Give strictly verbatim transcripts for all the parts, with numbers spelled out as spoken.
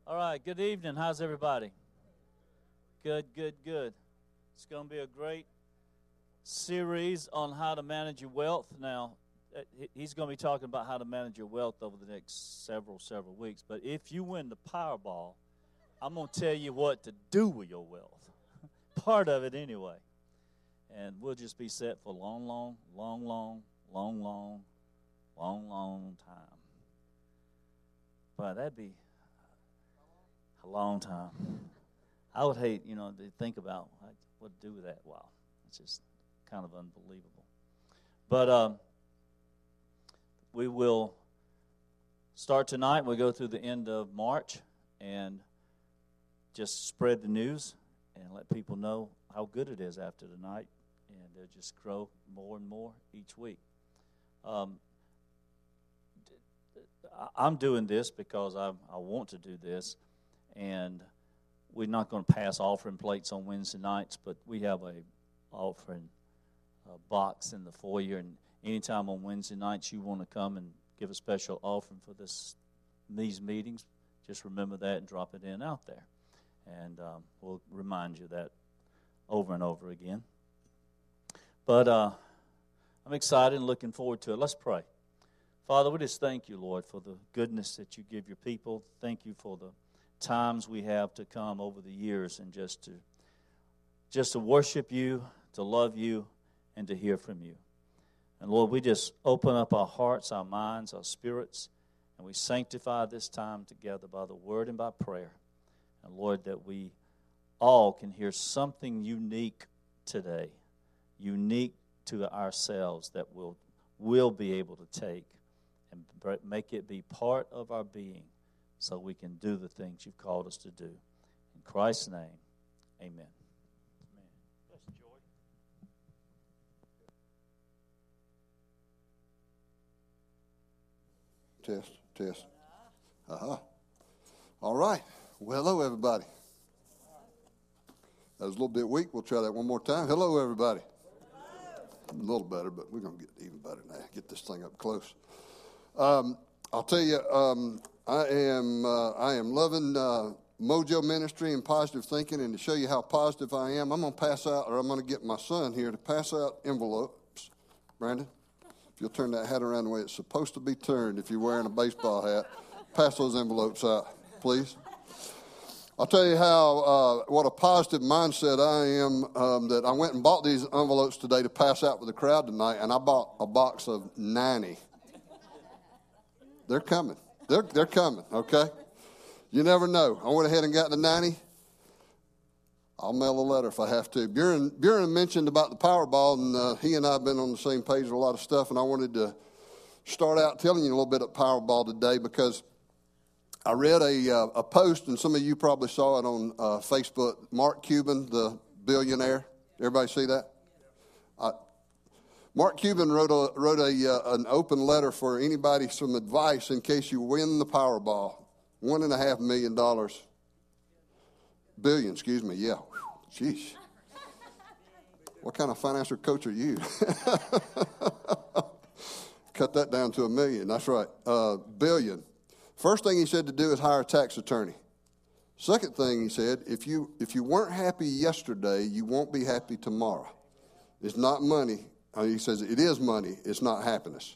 All right, good evening. How's everybody? Good, good, good. It's going to be a great series on how to manage your wealth. Now, he's going to be talking about how to manage your wealth over the next several, several weeks. But if you win the Powerball, I'm going to tell you what to do with your wealth. Part of it anyway. And we'll just be set for a long, long, long, long, long, long, long, long time. But that'd be a long time. I would hate, you know, to think about what to do with that. Wow, it's just kind of unbelievable. But um, we will start tonight. We'll go through the end of March and just spread the news and let people know how good it is after tonight. And they'll just grow more and more each week. Um, I'm doing this because I, I want to do this. And we're not going to pass offering plates on Wednesday nights, but we have a offering uh, box in the foyer. And anytime on Wednesday nights you want to come and give a special offering for this these meetings, just remember that and drop it in out there. And um, we'll remind you that over and over again. But uh, I'm excited and looking forward to it. Let's pray. Father, we just thank you, Lord, for the goodness that you give your people. Thank you for the times we have to come over the years and just to just to worship you, to love you, and to hear from you. And Lord, we just open up our hearts, our minds, our spirits, and we sanctify this time together by the word and by prayer. And Lord, that we all can hear something unique today, unique to ourselves that we'll, we'll be able to take and make it be part of our being, so we can do the things you've called us to do. In Christ's name, amen. Amen. That's joy. Test, test. Uh-huh. All right. Well, hello, everybody. That was a little bit weak. We'll try that one more time. Hello, everybody. A little better, but we're going to get even better now. Get this thing up close. Um, I'll tell you, um, I am uh, I am loving uh, Mojo Ministry and positive thinking, and to show you how positive I am, I'm going to pass out, or I'm going to get my son here to pass out envelopes. Brandon, if you'll turn that hat around the way it's supposed to be turned if you're wearing a baseball hat, pass those envelopes out, please. I'll tell you how, uh, what a positive mindset I am, um, that I went and bought these envelopes today to pass out with the crowd tonight, and I bought a box of ninety. They're coming. They're they're coming, okay? You never know. I went ahead and got the ninety. I'll mail a letter if I have to. Buren, Buren mentioned about the Powerball, and uh, he and I have been on the same page with a lot of stuff, and I wanted to start out telling you a little bit of Powerball today because I read a uh, a post, and some of you probably saw it on uh, Facebook. Mark Cuban, the billionaire. Everybody see that? I, Mark Cuban wrote a wrote a uh, an open letter for anybody, some advice in case you win the Powerball, one and a half million dollars, billion, excuse me, yeah, jeez, what kind of financial coach are you? Cut that down to a million. That's right, uh, billion. First thing he said to do is hire a tax attorney. Second thing he said, if you if you weren't happy yesterday, you won't be happy tomorrow. It's not money. He says it is money, it's not happiness.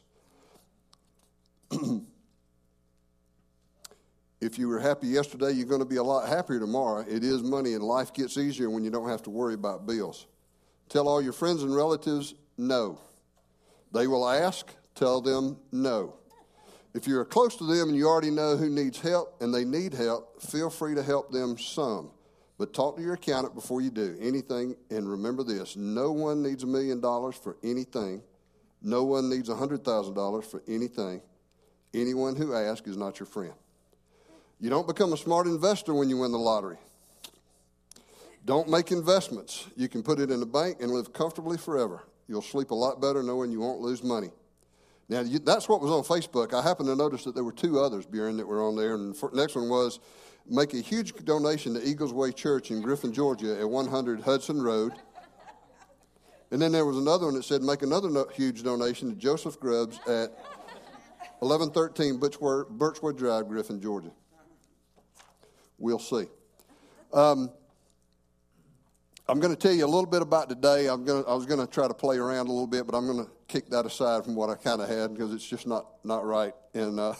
If you were happy yesterday, you're going to be a lot happier tomorrow. It is money, and life gets easier when you don't have to worry about bills. Tell all your friends and relatives no. They will ask, tell them no. If you're close to them and you already know who needs help and they need help, feel free to help them some. But talk to your accountant before you do anything, and remember this, no one needs a million dollars for anything. No one needs one hundred thousand dollars for anything. Anyone who asks is not your friend. You don't become a smart investor when you win the lottery. Don't make investments. You can put it in the bank and live comfortably forever. You'll sleep a lot better knowing you won't lose money. Now, you, that's what was on Facebook. I happened to notice that there were two others, Buren, that were on there, and the next one was, make a huge donation to Eagles Way Church in Griffin, Georgia at one hundred Hudson Road. And then there was another one that said, make another no- huge donation to Joseph Grubbs at eleven thirteen Birchwood Drive, Griffin, Georgia. We'll see. Um, I'm going to tell you a little bit about today. I'm going to, I was going to try to play around a little bit, but I'm going to kick that aside from what I kind of had because it's just not, not right. And uh,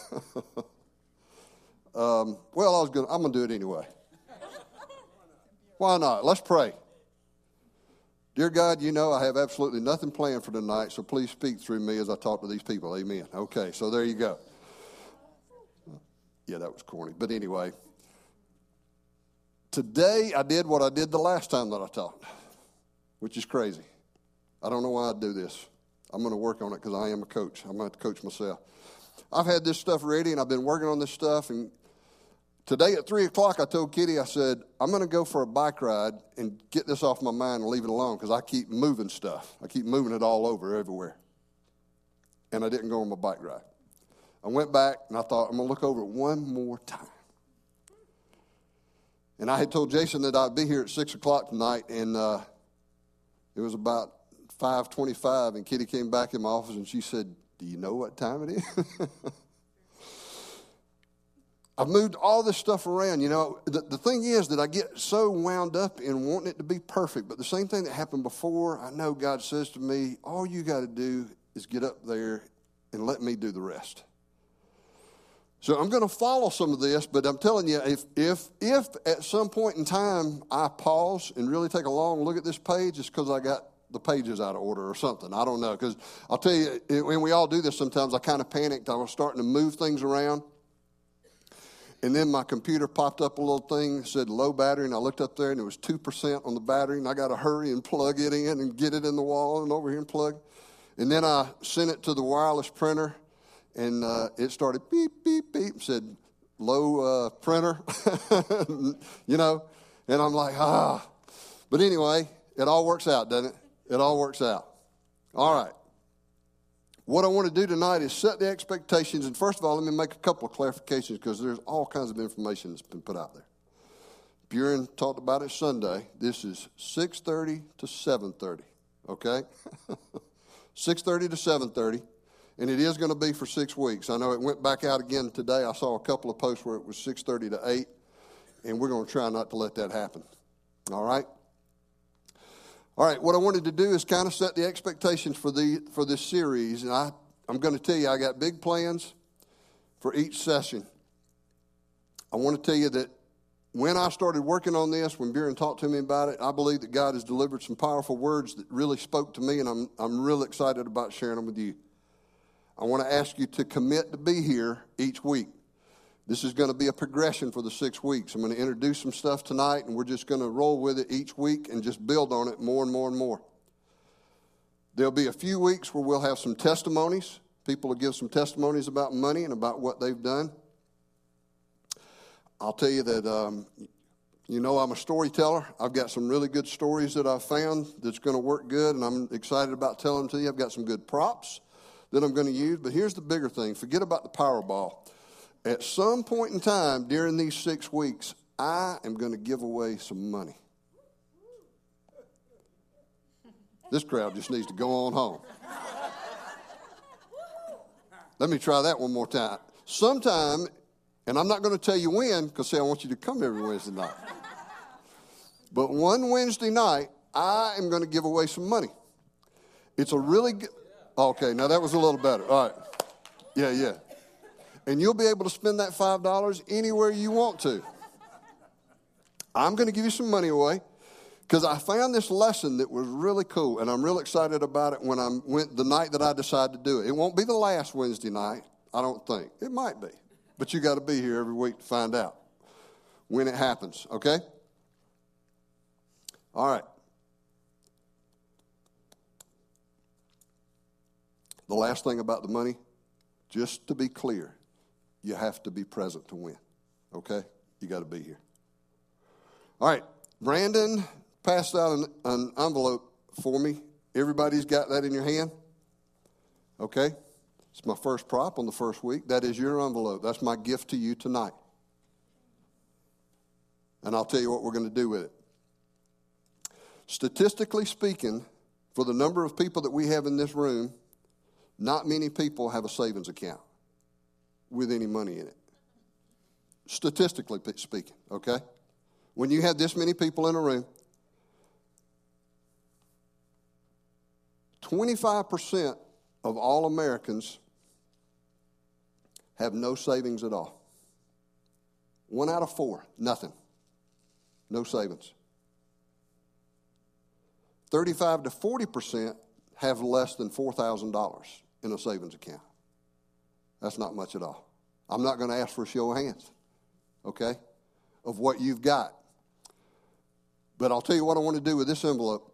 um, well, I was going. I'm going to do it anyway. Why not? Let's pray. Dear God, you know I have absolutely nothing planned for tonight, so please speak through me as I talk to these people. Amen. Okay, so there you go. Yeah, that was corny. But anyway, today I did what I did the last time that I taught, which is crazy. I don't know why I do this. I'm going to work on it because I am a coach. I'm going to have to coach myself. I've had this stuff ready, and I've been working on this stuff, and today at three o'clock, I told Kitty, I said, I'm going to go for a bike ride and get this off my mind and leave it alone because I keep moving stuff. I keep moving it all over, everywhere. And I didn't go on my bike ride. I went back, and I thought, I'm going to look over it one more time. And I had told Jason that I'd be here at six o'clock tonight, and uh, it was about five twenty-five, and Kitty came back in my office, and she said, do you know what time it is? I've moved all this stuff around. You know, the, the thing is that I get so wound up in wanting it to be perfect. But the same thing that happened before, I know God says to me, all you got to do is get up there and let me do the rest. So I'm going to follow some of this, but I'm telling you, if if if at some point in time I pause and really take a long look at this page, it's because I got the pages out of order or something. I don't know. Because I'll tell you, when we all do this sometimes, I kind of panicked. I was starting to move things around. And then my computer popped up a little thing that said low battery, and I looked up there, and it was two percent on the battery, and I got to hurry and plug it in and get it in the wall and over here and plug. And then I sent it to the wireless printer, and uh, it started beep, beep, beep, said low uh, printer, you know. And I'm like, ah. But anyway, it all works out, doesn't it? It all works out. All right. What I want to do tonight is set the expectations. And first of all, let me make a couple of clarifications because there's all kinds of information that's been put out there. Buren talked about it Sunday. This is six thirty to seven thirty, okay? six thirty to seven thirty, and it is going to be for six weeks. I know it went back out again today. I saw a couple of posts where it was six thirty to eight, and we're going to try not to let that happen, all right? All right, what I wanted to do is kind of set the expectations for the for this series, and I, I'm going to tell you I got big plans for each session. I want to tell you that when I started working on this, when Buren talked to me about it, I believe that God has delivered some powerful words that really spoke to me, and I'm I'm real excited about sharing them with you. I want to ask you to commit to be here each week. This is going to be a progression for the six weeks. I'm going to introduce some stuff tonight, and we're just going to roll with it each week and just build on it more and more and more. There'll be a few weeks where we'll have some testimonies. People will give some testimonies about money and about what they've done. I'll tell you that, um, you know, I'm a storyteller. I've got some really good stories that I've found that's going to work good, and I'm excited about telling them to you. I've got some good props that I'm going to use. But here's the bigger thing. Forget about the Powerball. At some point in time during these six weeks, I am going to give away some money. This crowd just needs to go on home. Let me try that one more time. Sometime, and I'm not going to tell you when, because, see, I want you to come every Wednesday night. But one Wednesday night, I am going to give away some money. It's a really good, okay, now that was a little better. All right. Yeah, yeah. And you'll be able to spend that five dollars anywhere you want to. I'm going to give you some money away because I found this lesson that was really cool, and I'm real excited about it when I went the night that I decided to do it. It won't be the last Wednesday night, I don't think. It might be, but you got to be here every week to find out when it happens, okay? All right. The last thing about the money, just to be clear, you have to be present to win, okay? You got to be here. All right, Brandon passed out an, an envelope for me. Everybody's got that in your hand? Okay? It's my first prop on the first week. That is your envelope. That's my gift to you tonight. And I'll tell you what we're going to do with it. Statistically speaking, for the number of people that we have in this room, not many people have a savings account with any money in it. statistically speaking, okay? When you have this many people in a room, twenty-five percent of all Americans have no savings at all. One out of four, nothing. No savings. thirty-five to forty percent have less than four thousand dollars in a savings account. That's not much at all. I'm not going to ask for a show of hands, okay, of what you've got. But I'll tell you what I want to do with this envelope.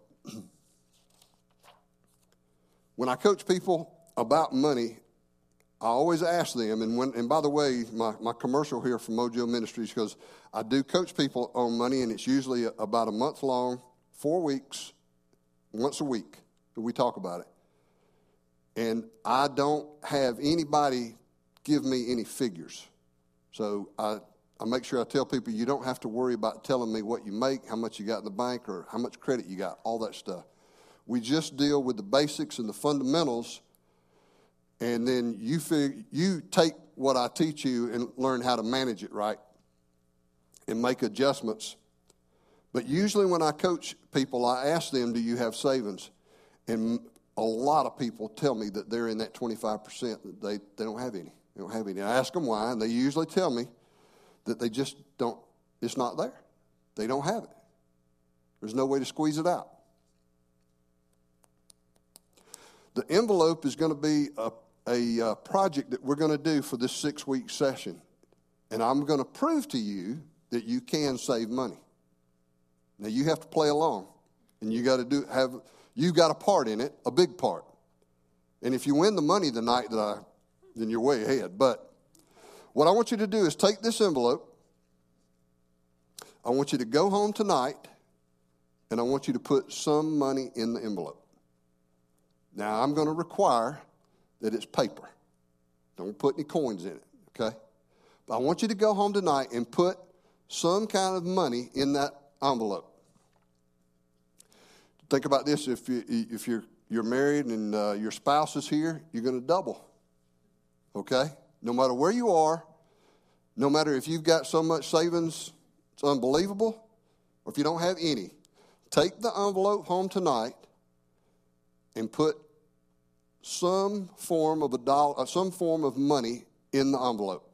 When I coach people about money, I always ask them, and when, and by the way, my, my commercial here from Mojo Ministries, because I do coach people on money, and it's usually about a month long, four weeks, once a week that we talk about it. And I don't have anybody give me any figures. So I, I make sure I tell people you don't have to worry about telling me what you make, how much you got in the bank, or how much credit you got, all that stuff. We just deal with the basics and the fundamentals, and then you fig- you take what I teach you and learn how to manage it right and make adjustments. But usually when I coach people, I ask them, do you have savings? And a lot of people tell me that they're in that twenty-five percent, that they, they don't have any. They don't have any. I ask them why, and they usually tell me that they just don't, it's not there. They don't have it. There's no way to squeeze it out. The envelope is going to be a, a, a project that we're going to do for this six-week session. And I'm going to prove to you that you can save money. Now, you have to play along. And you got to do have you got a part in it, a big part. And if you win the money the night that I, then you're way ahead. But what I want you to do is take this envelope. I want you to go home tonight, and I want you to put some money in the envelope. Now, I'm going to require that it's paper. Don't put any coins in it, okay? But I want you to go home tonight and put some kind of money in that envelope. Think about this. If, you, if you're, you're married and uh, your spouse is here, you're going to double, okay? No matter where you are, no matter if you've got so much savings, it's unbelievable, or if you don't have any, take the envelope home tonight and put some form of a dollar, some form of money in the envelope.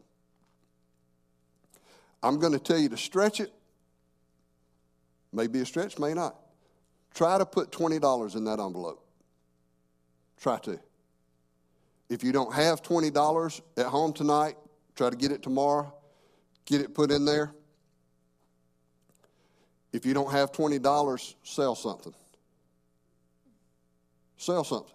I'm going to tell you to stretch it. Maybe a stretch, may not. Try to put twenty dollars in that envelope. Try to. If you don't have twenty dollars at home tonight, try to get it tomorrow. Get it put in there. If you don't have twenty dollars, sell something. Sell something.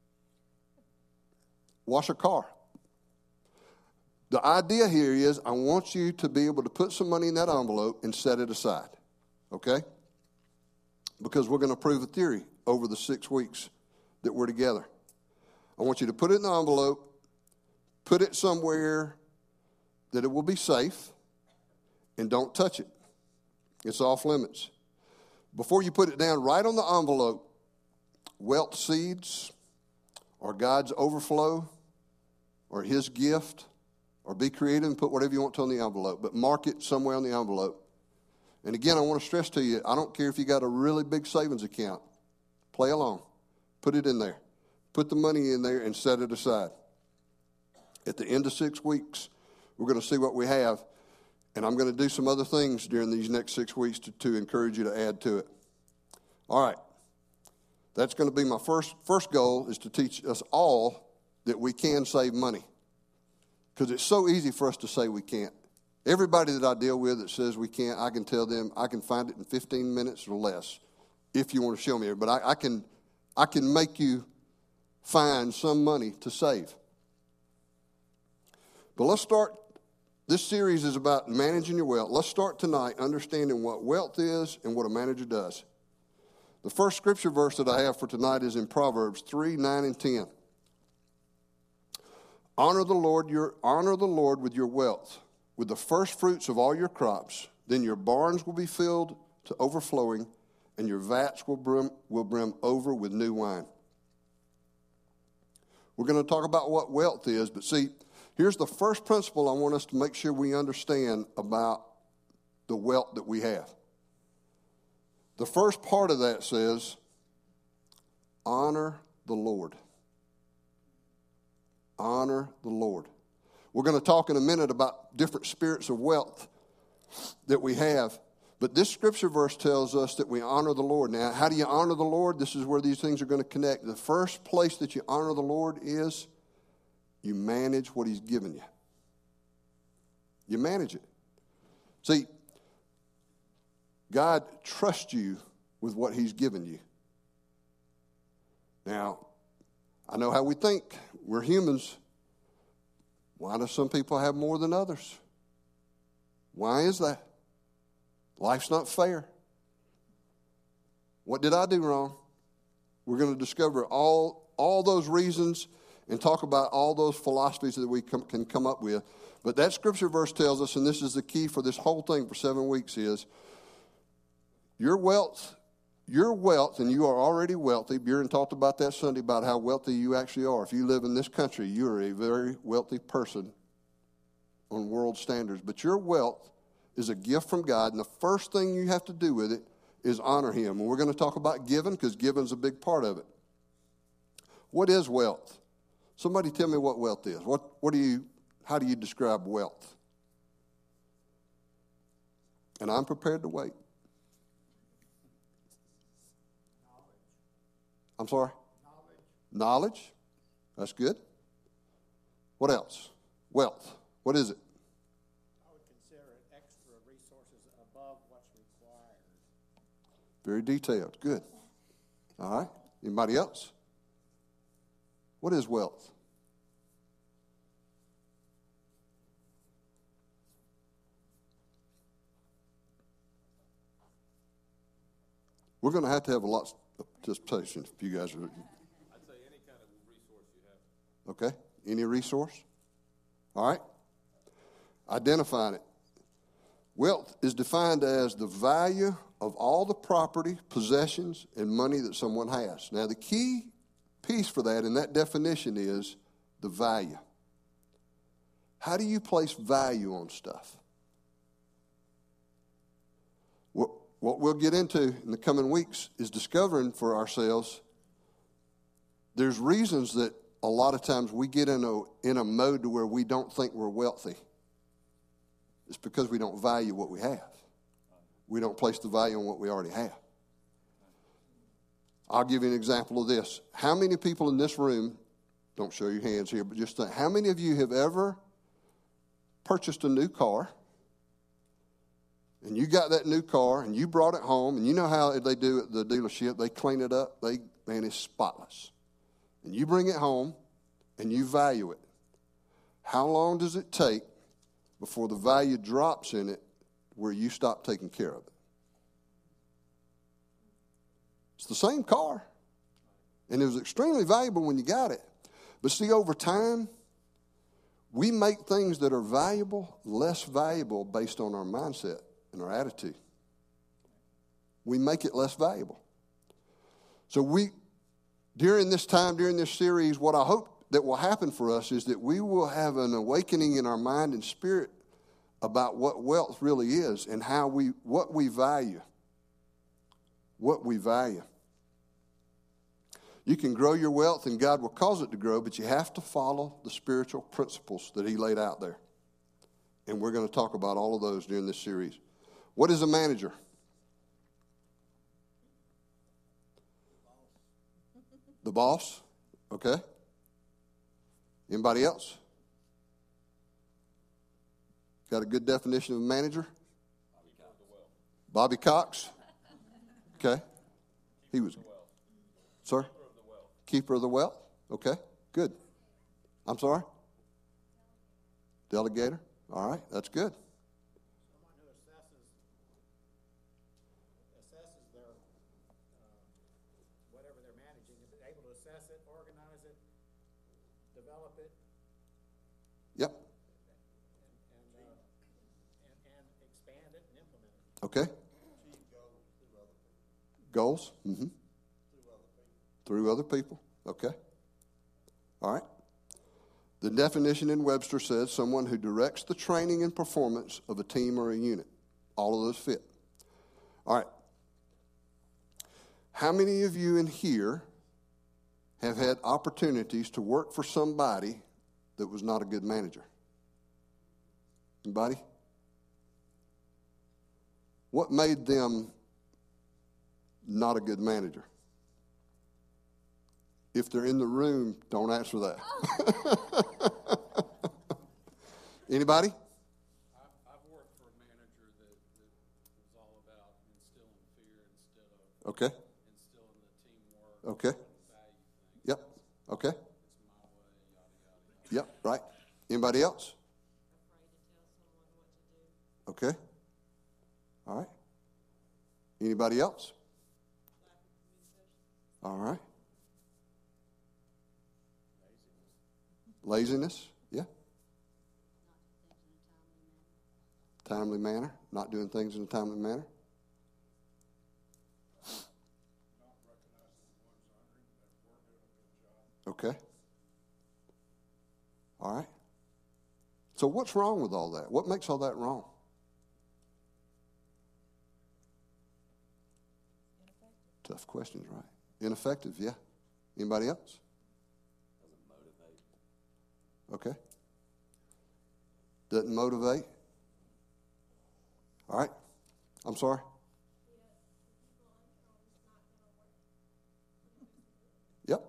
Wash a car. The idea here is I want you to be able to put some money in that envelope and set it aside. Okay? Because we're going to prove a theory over the six weeks that we're together. I want you to put it in the envelope, put it somewhere that it will be safe, and don't touch it. It's off limits. Before you put it down, write on the envelope, wealth seeds, or God's overflow, or His gift, or be creative and put whatever you want to on the envelope, but mark it somewhere on the envelope. And again, I want to stress to you, I don't care if you got a really big savings account. Play along. Put it in there. Put the money in there and set it aside. At the end of six weeks, we're going to see what we have, and I'm going to do some other things during these next six weeks to, to encourage you to add to it. All right. That's going to be my first first goal, is to teach us all that we can save money. Because it's so easy for us to say we can't. Everybody that I deal with that says we can't, I can tell them I can find it in fifteen minutes or less if you want to show me it. But I, I can I can make you find some money to save. But let's start. This series is about managing your wealth. Let's start tonight understanding what wealth is and what a manager does. The first scripture verse that I have for tonight is in Proverbs three, nine, and ten. Honor the Lord, your honor the Lord with your wealth, with the first fruits of all your crops. Then your barns will be filled to overflowing, and your vats will brim, will brim over with new wine. We're going to talk about what wealth is, but see, Here's the first principle I want us to make sure we understand about the wealth that we have. The first part of that says, honor the Lord. Honor the Lord. We're going to talk in a minute about different spirits of wealth that we have. But this scripture verse tells us that we honor the Lord. Now, how do you honor the Lord? This is where these things are going to connect. The first place that you honor the Lord is you manage what he's given you. You manage it. See, God trusts you with what he's given you. Now, I know how we think. We're humans. Why do some people have more than others? Why is that? Life's not fair. What did I do wrong? We're going to discover all, all those reasons and talk about all those philosophies that we com- can come up with. But that scripture verse tells us, and this is the key for this whole thing for seven weeks, is your wealth, your wealth, and you are already wealthy. Bjorn talked about that Sunday about how wealthy you actually are. If you live in this country, you are a very wealthy person on world standards. But your wealth is a gift from God, and the first thing you have to do with it is honor him. And we're going to talk about giving because giving is a big part of it. What is wealth? Somebody tell me what wealth is. What, what do you, how do you describe wealth? And I'm prepared to wait. Knowledge. I'm sorry? Knowledge. Knowledge. That's good. What else? Wealth. What is it? Very detailed. Good. All right. Anybody else? What is wealth? We're going to have to have a lot of participation if you guys are. I'd say any kind of resource you have. Okay. Any resource? All right. Identifying it. Wealth is defined as the value of all the property, possessions, and money that someone has. Now, the key piece for that in that definition is the value. How do you place value on stuff? What, what we'll get into in the coming weeks is discovering for ourselves there's reasons that a lot of times we get in a, in a mode to where we don't think we're wealthy. It's because we don't value what we have. We don't place the value on what we already have. I'll give you an example of this. How many people in this room, don't show your hands here, but just think, how many of you have ever purchased a new car, and you got that new car, and you brought it home, and you know how they do at the dealership, they clean it up, they, man, it's spotless. And you bring it home, and you value it. How long does it take before the value drops in it where you stop taking care of it? It's the same car. And it was extremely valuable when you got it. But see, over time, we make things that are valuable less valuable based on our mindset and our attitude. We make it less valuable. So we, during this time, during this series, what I hope that will happen for us is that we will have an awakening in our mind and spirit about what wealth really is and how we, what we value. What we value. You can grow your wealth and God will cause it to grow, but you have to follow the spiritual principles that he laid out there. And we're going to talk about all of those during this series. What is a manager? The boss? Okay. Anybody else? Got a good definition of a manager? Bobby Cox. Okay. He was. Sir? Keeper of the wealth. Okay. Good. I'm sorry? Delegator. All right. That's good. Someone who assesses, assesses their, uh, whatever they're managing, is able to assess it, organize it, develop it. Yep. And, and, uh, and, and expand it and implement it. Okay. Goals? Mm-hmm. Through other people. Okay. All right. The definition in Webster says someone who directs the training and performance of a team or a unit. All of those fit. All right. How many of you in here have had opportunities to work for somebody that was not a good manager? Anybody? What made them not a good manager? If they're in the room, don't answer that. Anybody? I've, I've worked for a manager that, that was all about instilling fear instead of Okay. instilling the teamwork. Okay. And value things. Yep. Okay. It's my way, yada, yada, yada. Yep. Right. Anybody else? Okay. All right. Anybody else? All right. Laziness. Yeah. Timely manner. Not doing things in a timely manner. Okay. All right. So what's wrong with all that? What makes all that wrong? Tough questions, right? Ineffective, yeah. Anybody else? Doesn't motivate. Okay. Doesn't motivate. All right. I'm sorry. Yep.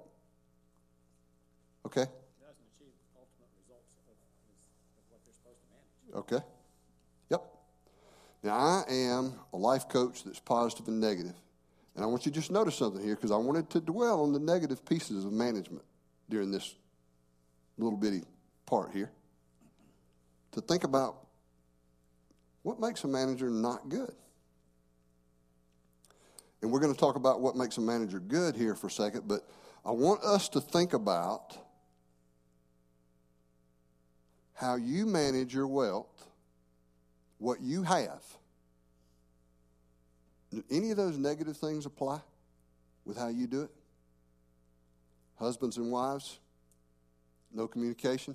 Okay. Doesn't achieve ultimate results of, of what they're supposed to manage. Okay. Yep. Now, I am a life coach that's positive and negative. And I want you to just notice something here because I wanted to dwell on the negative pieces of management during this little bitty part here. To think about what makes a manager not good. And we're going to talk about what makes a manager good here for a second, but I want us to think about how you manage your wealth, what you have. Do any of those negative things apply with how you do it? Husbands and wives, no communication,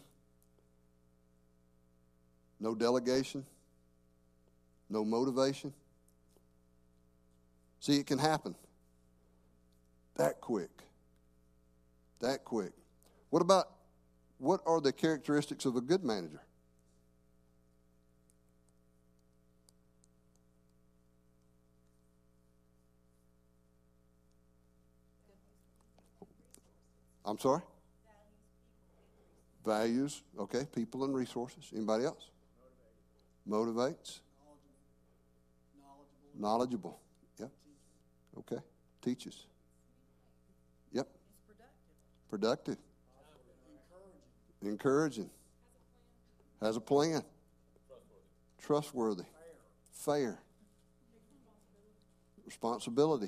no delegation, no motivation. See, it can happen that quick, that quick. What about, what are the characteristics of a good manager? I'm sorry? Values, okay, people and resources. Anybody else? Motivates. Motivates. Knowledgeable. Knowledgeable. Yep. Okay. Teaches. Yep. Productive. Encouraging. Encouraging. Has a plan. Trustworthy. Fair. Responsibility.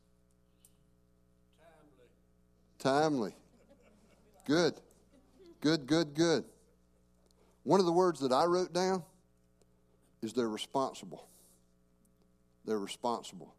Timely. Good. Good, good, good. One of the words that I wrote down is they're responsible. They're responsible.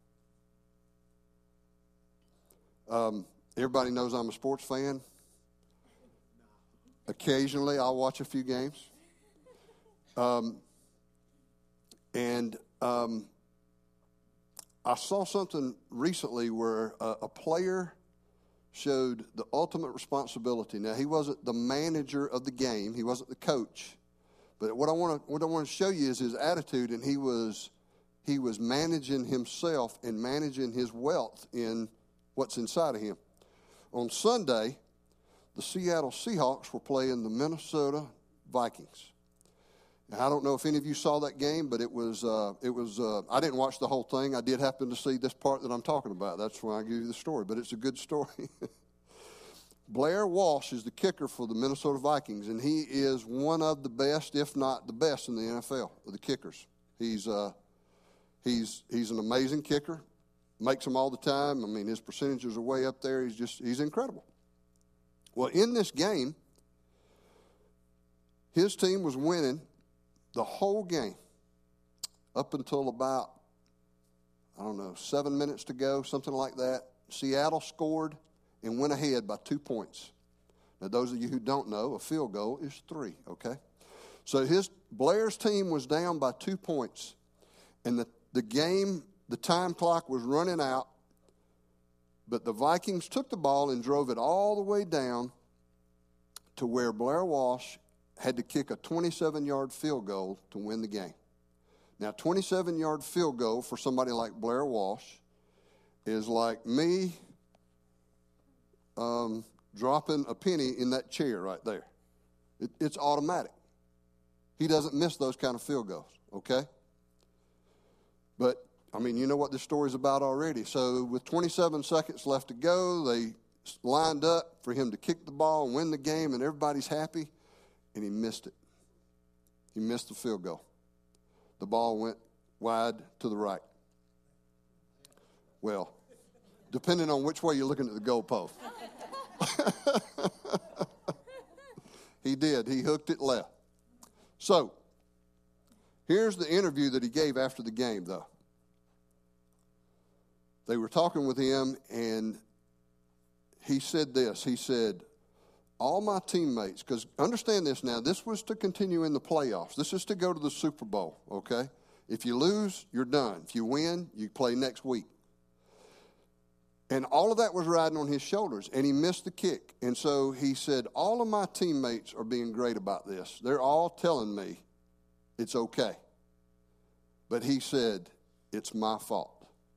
Um, everybody knows I'm a sports fan. Occasionally, I'll watch a few games. Um, and um, I saw something recently where a, a player showed the ultimate responsibility. Now, he wasn't the manager of the game. He wasn't the coach. But what I want to what I want to show you is his attitude, and he was he was managing himself and managing his wealth in what's inside of him. On Sunday, the Seattle Seahawks were playing the Minnesota Vikings. Now, I don't know if any of you saw that game, but it was uh, it was. Uh, I didn't watch the whole thing. I did happen to see this part that I'm talking about. That's why I give you the story. But it's a good story. Blair Walsh is the kicker for the Minnesota Vikings, and he is one of the best, if not the best, in the N F L of the kickers. He's uh, he's he's an amazing kicker. Makes them all the time. I mean, his percentages are way up there. He's just he's incredible. Well, in this game, his team was winning the whole game up until about, I don't know, seven minutes to go, something like that. Seattle scored and went ahead by two points. Now, those of you who don't know, a field goal is three, okay? So his Blair's team was down by two points, and the, the game, the time clock was running out, but the Vikings took the ball and drove it all the way down to where Blair Walsh had to kick a twenty-seven-yard field goal to win the game. Now, twenty-seven-yard field goal for somebody like Blair Walsh is like me um, dropping a penny in that chair right there. It, it's automatic. He doesn't miss those kind of field goals, okay? But, I mean, you know what this story's about already. So with twenty-seven seconds left to go, they lined up for him to kick the ball and win the game, and everybody's happy, and he missed it. He missed the field goal. The ball went wide to the right. Well, depending on which way you're looking at the goalpost. He did. He hooked it left. So, here's the interview that he gave after the game, though. They were talking with him, and he said this. He said, all my teammates, because understand this now, this was to continue in the playoffs. This is to go to the Super Bowl, okay? If you lose, you're done. If you win, you play next week. And all of that was riding on his shoulders, and he missed the kick. And so he said, all of my teammates are being great about this. They're all telling me it's okay. But he said, it's my fault.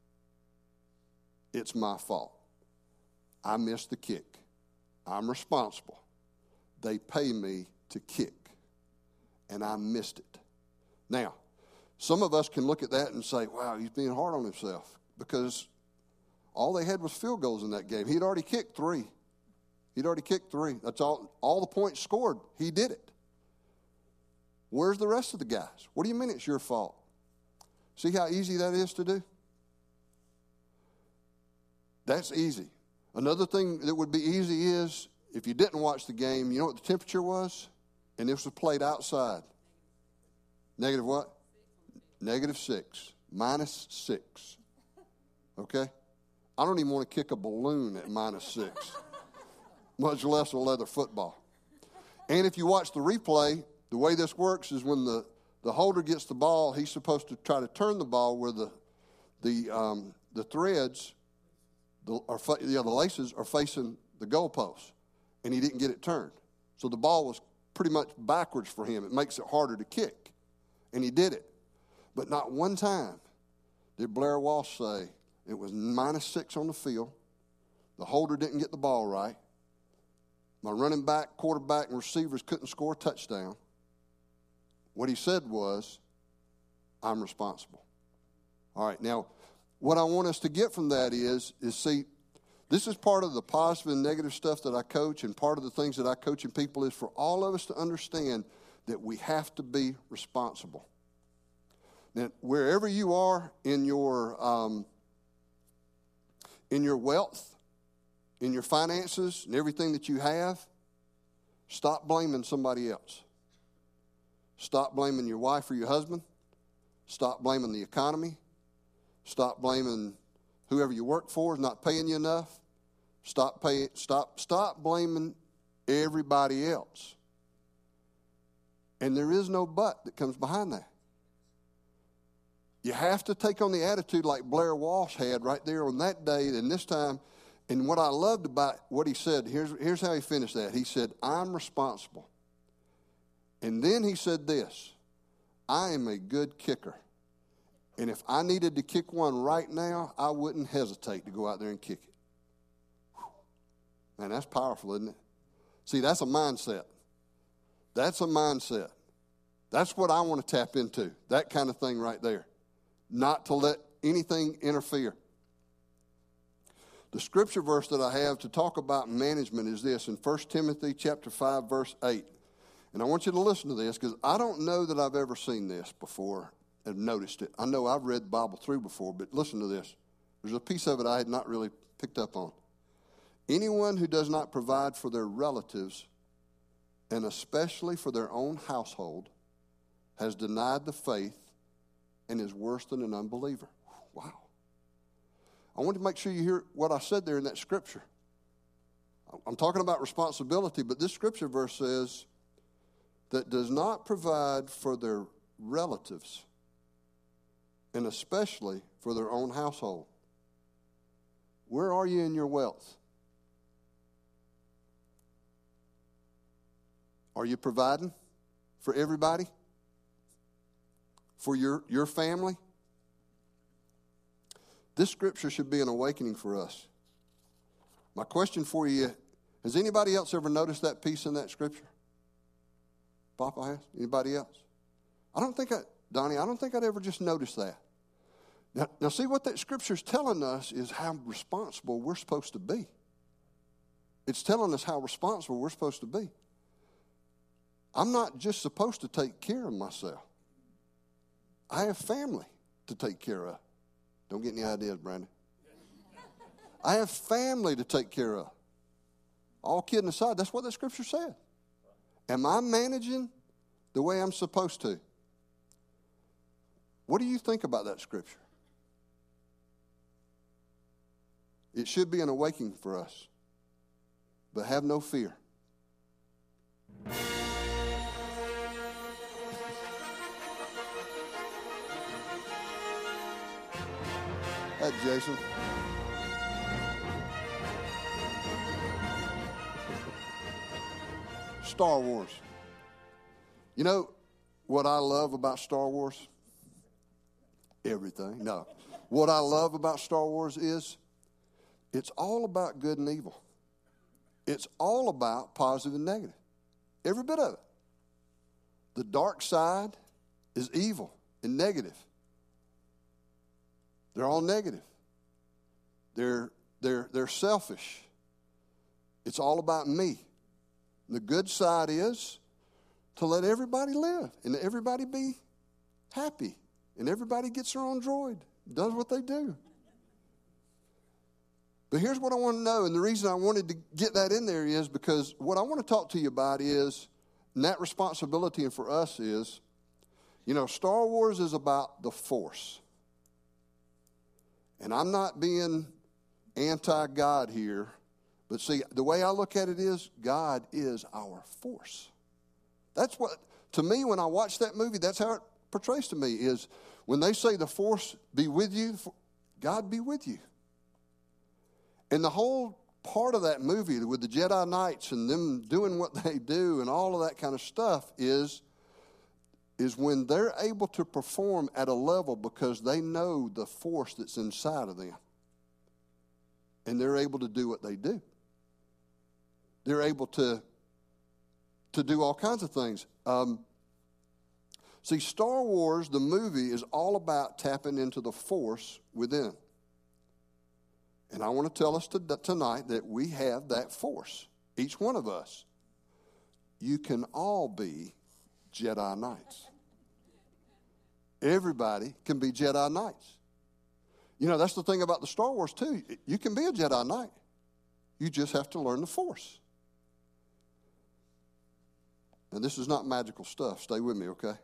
It's my fault. I missed the kick. I'm responsible. They pay me to kick, and I missed it. Now, some of us can look at that and say, wow, he's being hard on himself, because all they had was field goals in that game. He'd already kicked three. He'd already kicked three. That's all, all the points scored. He did it. Where's the rest of the guys? What do you mean it's your fault? See how easy that is to do? That's easy. Another thing that would be easy is, if you didn't watch the game, you know what the temperature was? And this was played outside. Negative what? Negative six. Minus six. Okay? I don't even want to kick a balloon at minus six, much less a leather football. And if you watch the replay, the way this works is when the, the holder gets the ball, he's supposed to try to turn the ball where the the um, the threads, the, are fa- yeah, the laces are facing the goalpost, and he didn't get it turned. So the ball was pretty much backwards for him. It makes it harder to kick, and he did it. But not one time did Blair Walsh say, it was minus six on the field. The holder didn't get the ball right. My running back, quarterback, and receivers couldn't score a touchdown. What he said was, I'm responsible. All right, now, what I want us to get from that is, is see, this is part of the positive and negative stuff that I coach, and part of the things that I coach in people is for all of us to understand that we have to be responsible. Now, wherever you are in your um, in your wealth, in your finances, and everything that you have, stop blaming somebody else. Stop blaming your wife or your husband. Stop blaming the economy. Stop blaming whoever you work for is not paying you enough. Stop pay, stop, stop blaming everybody else. And there is no but that comes behind that. You have to take on the attitude like Blair Walsh had right there on that day and this time. And what I loved about what he said, here's, here's how he finished that. He said, I'm responsible. And then he said this, I am a good kicker. And if I needed to kick one right now, I wouldn't hesitate to go out there and kick it. Whew. Man, that's powerful, isn't it? See, that's a mindset. That's a mindset. That's what I want to tap into, that kind of thing right there. Not to let anything interfere. The scripture verse that I have to talk about management is this in First Timothy chapter five, verse eight. And I want you to listen to this because I don't know that I've ever seen this before and noticed it. I know I've read the Bible through before, but listen to this. There's a piece of it I had not really picked up on. Anyone who does not provide for their relatives, and especially for their own household, has denied the faith and is worse than an unbeliever. Wow. I want to make sure you hear what I said there in that scripture. I'm talking about responsibility, but this scripture verse says that does not provide for their relatives and especially for their own household. Where are you in your wealth? Are you providing for everybody? For your, your family? This scripture should be an awakening for us. My question for you, has anybody else ever noticed that piece in that scripture? Papa has? Anybody else? I don't think I, Donnie, I don't think I'd ever just noticed that. Now, now see what that scripture's telling us is how responsible we're supposed to be. It's telling us how responsible we're supposed to be. I'm not just supposed to take care of myself. I have family to take care of. Don't get any ideas, Brandon. I have family to take care of. All kidding aside, that's what the scripture said. Am I managing the way I'm supposed to? What do you think about that scripture? It should be an awakening for us. But have no fear. That's Jason. Star Wars. You know what I love about Star Wars? Everything. No. What I love about Star Wars is it's all about good and evil. It's all about positive and negative. Every bit of it. The dark side is evil and negative. They're all negative. They're, they're, they're selfish. It's all about me. The good side is to let everybody live and everybody be happy. And everybody gets their own droid, does what they do. But here's what I want to know, and the reason I wanted to get that in there is because what I want to talk to you about is, and that responsibility and for us is, you know, Star Wars is about the Force. And I'm not being anti-God here, but see, the way I look at it is, God is our force. That's what, to me, when I watch that movie, that's how it portrays to me, is when they say the Force be with you, God be with you. And the whole part of that movie with the Jedi Knights and them doing what they do and all of that kind of stuff is, is when they're able to perform at a level because they know the force that's inside of them. And they're able to do what they do. They're able to, to do all kinds of things. Um, see, Star Wars, the movie, is all about tapping into the force within. And I want to tell us to, tonight that we have that force, each one of us. You can all be Jedi Knights. Everybody can be Jedi Knights. You know, that's the thing about the Star Wars, too. You can be a Jedi Knight. You just have to learn the Force. And this is not magical stuff. Stay with me, okay?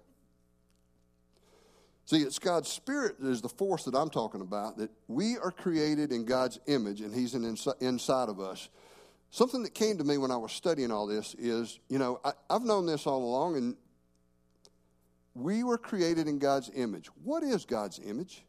See, it's God's Spirit that is the force that I'm talking about, that we are created in God's image, and He's in insi- inside of us. Something that came to me when I was studying all this is, you know, I, I've known this all along, and we were created in God's image. What is God's image?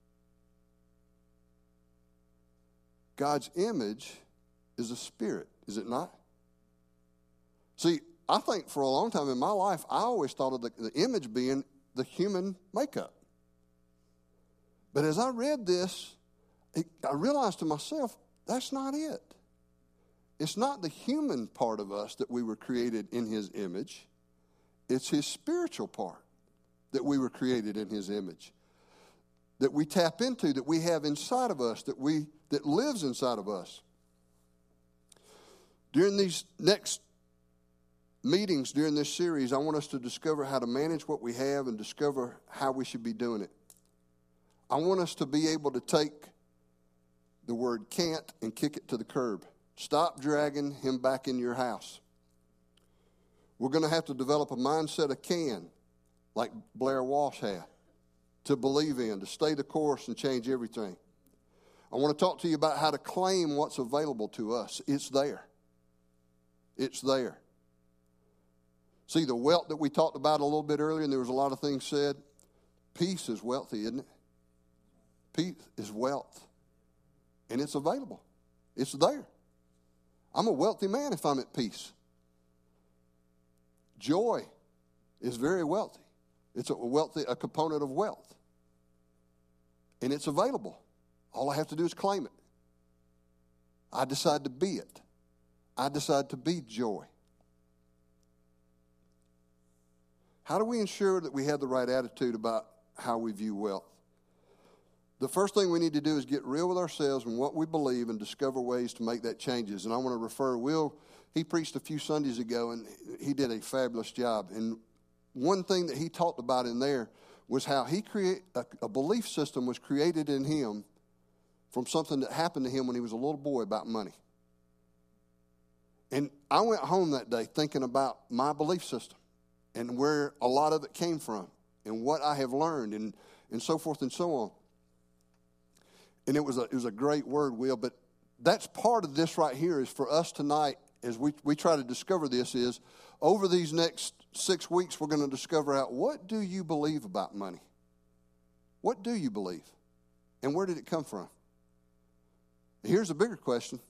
God's image is a spirit, is it not? See, I think for a long time in my life, I always thought of the, the image being the human makeup. But as I read this, it, I realized to myself, that's not it. It's not the human part of us that we were created in His image. It's His spiritual part that we were created in His image, that we tap into, that we have inside of us, that we that lives inside of us. During these next meetings, during this series, I want us to discover how to manage what we have and discover how we should be doing it. I want us to be able to take the word can't and kick it to the curb. Stop dragging him back in your house. We're going to have to develop a mindset of can, like Blair Walsh had, to believe in, to stay the course and change everything. I want to talk to you about how to claim what's available to us. It's there. It's there. See, the wealth that we talked about a little bit earlier, and there was a lot of things said, peace is wealthy, isn't it? Peace is wealth. And it's available. It's there. I'm a wealthy man if I'm at peace. Joy is very wealthy. It's a wealthy, a component of wealth. And it's available. All I have to do is claim it. I decide to be it. I decide to be joy. How do we ensure that we have the right attitude about how we view wealth? The first thing we need to do is get real with ourselves and what we believe and discover ways to make that changes. And I want to refer, Will, he preached a few Sundays ago, and he did a fabulous job. And one thing that he talked about in there was how he create a, a belief system was created in him from something that happened to him when he was a little boy about money. And I went home that day thinking about my belief system and where a lot of it came from and what I have learned and, and so forth and so on. And it was a it was a great word, Will, but that's part of this right here is for us tonight as we, we try to discover this is over these next six weeks we're going to discover out what do you believe about money? What do you believe? And where did it come from? Here's a bigger question.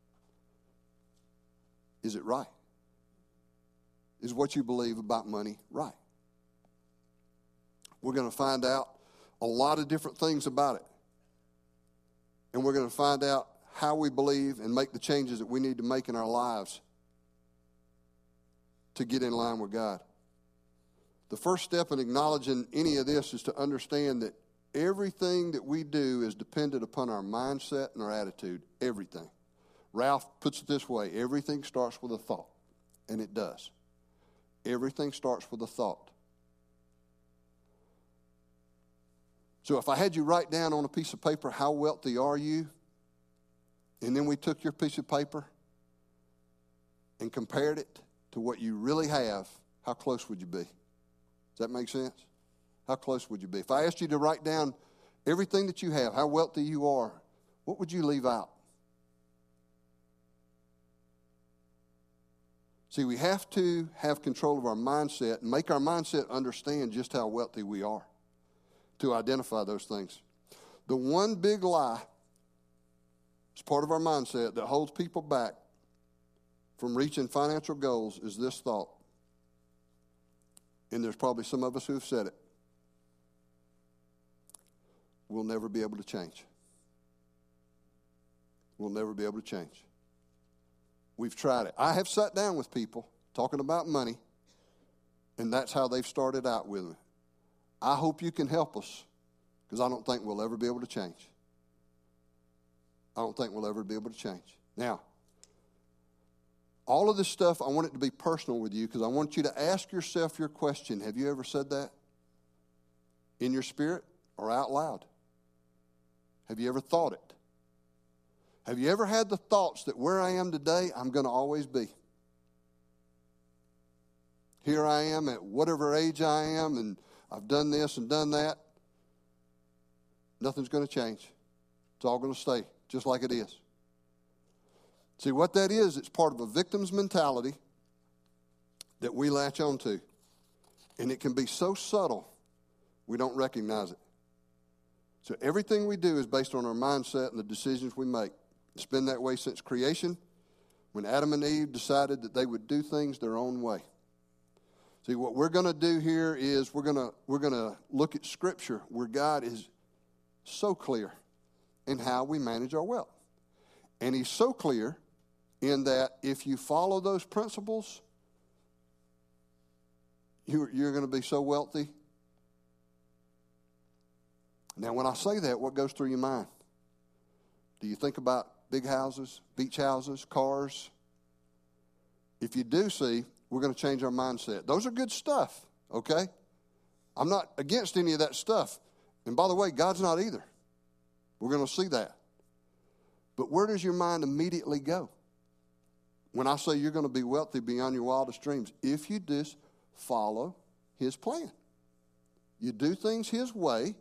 Is it right? Is what you believe about money right? We're going to find out a lot of different things about it. And we're going to find out how we believe and make the changes that we need to make in our lives to get in line with God. The first step in acknowledging any of this is to understand that everything that we do is dependent upon our mindset and our attitude. Everything. Ralph puts it this way, everything starts with a thought. And it does. Everything starts with a thought. So if I had you write down on a piece of paper, how wealthy are you? And then we took your piece of paper and compared it to what you really have, how close would you be? Does that make sense? How close would you be? If I asked you to write down everything that you have, how wealthy you are, what would you leave out? See, we have to have control of our mindset and make our mindset understand just how wealthy we are to identify those things. The one big lie is part of our mindset that holds people back from reaching financial goals is this thought. And there's probably some of us who have said it. We'll never be able to change. We'll never be able to change. We've tried it. I have sat down with people talking about money, and that's how they've started out with me. I hope you can help us, because I don't think we'll ever be able to change. I don't think we'll ever be able to change. Now, all of this stuff, I want it to be personal with you, because I want you to ask yourself your question. Have you ever said that? In your spirit or out loud? Have you ever thought it? Have you ever had the thoughts that where I am today, I'm going to always be? Here I am at whatever age I am, and I've done this and done that. Nothing's going to change. It's all going to stay just like it is. See, what that is, it's part of a victim's mentality that we latch onto. And it can be so subtle, we don't recognize it. So everything we do is based on our mindset and the decisions we make. It's been that way since creation, when Adam and Eve decided that they would do things their own way. See, what we're going to do here is we're going to we're going to look at Scripture where God is so clear in how we manage our wealth. And He's so clear in that if you follow those principles, you're, you're going to be so wealthy. Now, when I say that, what goes through your mind? Do you think about big houses, beach houses, cars? If you do, see, we're going to change our mindset. Those are good stuff, okay? I'm not against any of that stuff. And by the way, God's not either. We're going to see that. But where does your mind immediately go? When I say you're going to be wealthy beyond your wildest dreams, if you just follow His plan. You do things His way,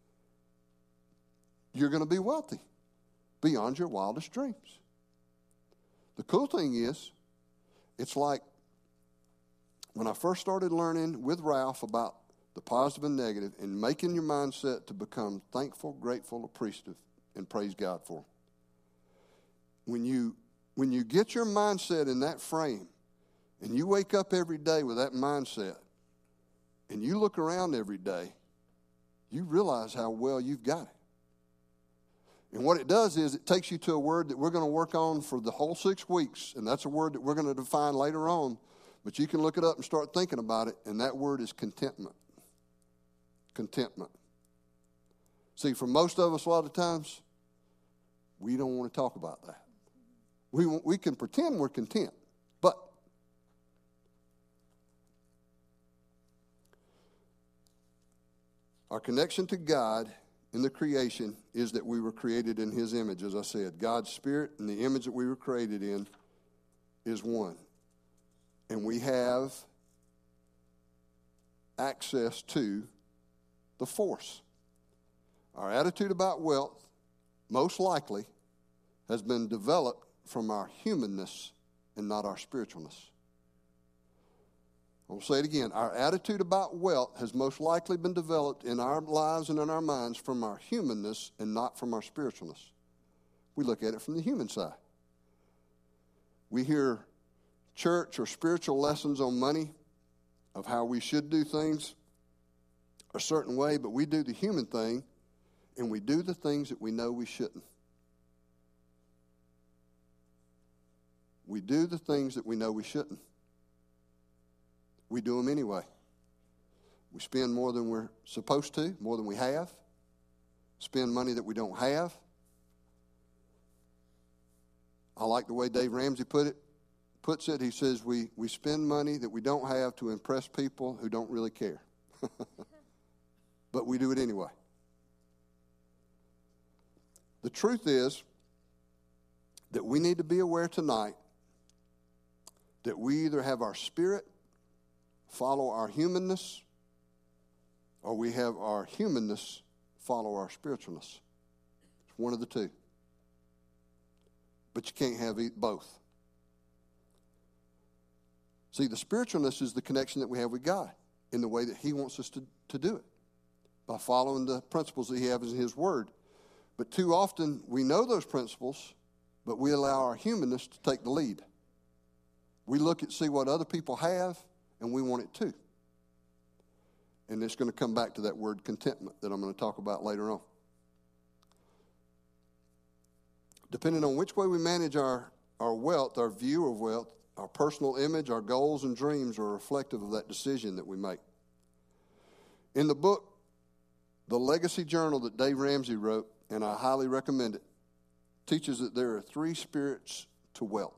you're going to be wealthy beyond your wildest dreams. The cool thing is, it's like when I first started learning with Ralph about the positive and negative and making your mindset to become thankful, grateful, appreciative, and praise God for them. When you, when you get your mindset in that frame and you wake up every day with that mindset and you look around every day, you realize how well you've got it. And what it does is it takes you to a word that we're going to work on for the whole six weeks, and that's a word that we're going to define later on, but you can look it up and start thinking about it, and that word is contentment. Contentment. See, for most of us, a lot of times, we don't want to talk about that. We, we can pretend we're content, but our connection to God in the creation is that we were created in His image, as I said. God's Spirit and the image that we were created in is one. And we have access to the force. Our attitude about wealth, most likely, has been developed from our humanness and not our spiritualness. I'll say it again. Our attitude about wealth has most likely been developed in our lives and in our minds from our humanness and not from our spiritualness. We look at it from the human side. We hear church or spiritual lessons on money of how we should do things a certain way, but we do the human thing and we do the things that we know we shouldn't. We do the things that we know we shouldn't. We do them anyway. We spend more than we're supposed to, more than we have. Spend money that we don't have. I like the way Dave Ramsey put it. Puts it. He says we, we spend money that we don't have to impress people who don't really care. But we do it anyway. The truth is that we need to be aware tonight that we either have our spirit follow our humanness, or we have our humanness follow our spiritualness. It's one of the two. But you can't have both. See, the spiritualness is the connection that we have with God in the way that He wants us to, to do it, by following the principles that He has in His Word. But too often we know those principles, but we allow our humanness to take the lead. We look and see what other people have, and we want it too. And it's going to come back to that word contentment that I'm going to talk about later on. Depending on which way we manage our, our wealth, our view of wealth, our personal image, our goals and dreams are reflective of that decision that we make. In the book, The Legacy Journal that Dave Ramsey wrote, and I highly recommend it, teaches that there are three spirits to wealth.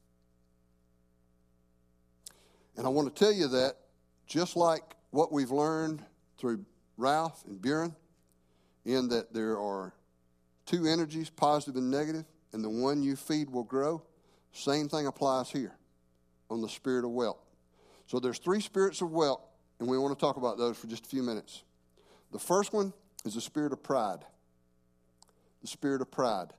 And I want to tell you that just like what we've learned through Ralph and Buren, in that there are two energies, positive and negative, and the one you feed will grow, same thing applies here on the spirit of wealth. So there's three spirits of wealth, and we want to talk about those for just a few minutes. The first one is the spirit of pride. The spirit of pride.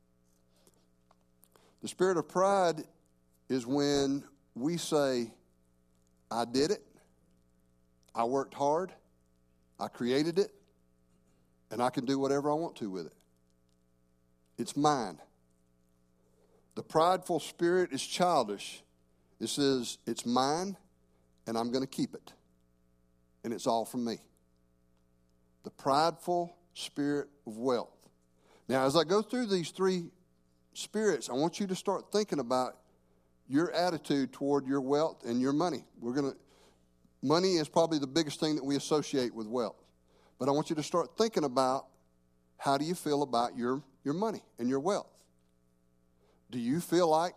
The spirit of pride is when we say, I did it, I worked hard, I created it, and I can do whatever I want to with it. It's mine. The prideful spirit is childish. It says, it's mine, and I'm going to keep it. And it's all from me. The prideful spirit of wealth. Now, as I go through these three spirits, I want you to start thinking about your attitude toward your wealth and your money. We're going to, money is probably the biggest thing that we associate with wealth. But I want you to start thinking about, how do you feel about your, your money and your wealth? Do you feel like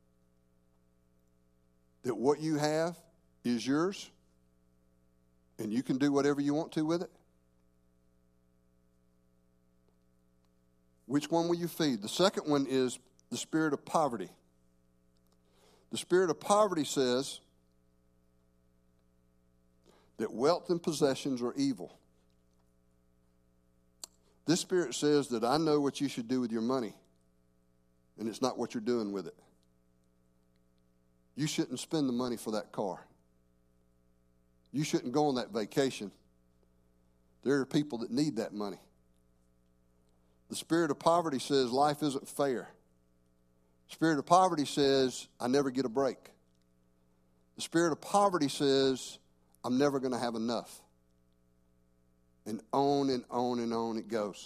that what you have is yours and you can do whatever you want to with it? Which one will you feed? The second one is the spirit of poverty. The spirit of poverty says that wealth and possessions are evil. This spirit says that I know what you should do with your money, and it's not what you're doing with it. you shouldn't spend the money for that car. You shouldn't go on that vacation. There are people that need that money. The spirit of poverty says life isn't fair. The spirit of poverty says I never get a break. The spirit of poverty says I'm never going to have enough. And on and on and on it goes.